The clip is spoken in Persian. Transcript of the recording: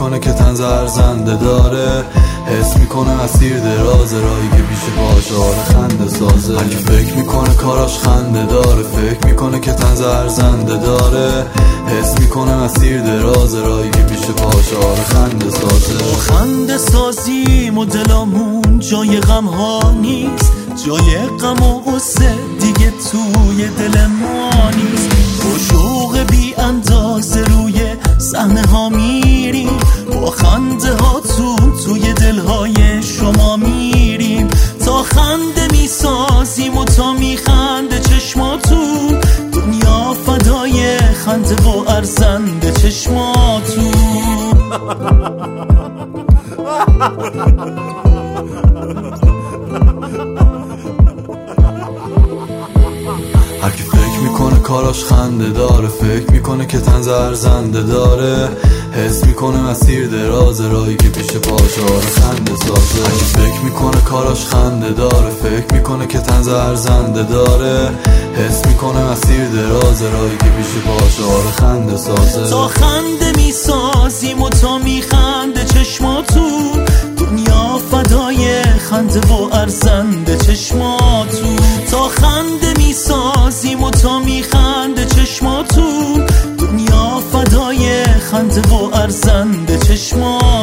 میکنه که تن زرزنده داره، حس میکنه مسیر دراز راهی که پیش پاشاره خنده سازه. هرکی فکر میکنه کاراش خنده داره، فکر میکنه که تن زرزنده داره، حس میکنه مسیر دراز راهی که پیش پاشاره خنده سازه. خنده سازیم و دلامون جای غم ها نیست، جای غم و غصه دیگه توی دل ما نیست. با شوق بی اندازه روی صحنه ها میریم، با خنده هاتون توی دلهای شما میریم، تا خنده میسازیم و تا میخنده چشماتون، دنیا فدای خنده و ارزنده چشماتون. هرکی فکر میکنه کاراش خنده داره، فکر میکنه که تن زرزنده داره، حس میکنه مسیر دراز راهی که پیش پاشاره خنده سازه. هرکی فکر میکنه کاراش خنده داره، فکر میکنه که تن زرزنده داره، حس میکنه مسیر دراز راهی که پیش پاشاره خنده سازه. تا خنده میسازیم و تا میخنده چشماتون، دنیا فدای خنده و ارزنده چشماتون. تا خنده میسازیم و تا میخنده چشماتون، دنیا فدای خنده و ارزنده چشماتون.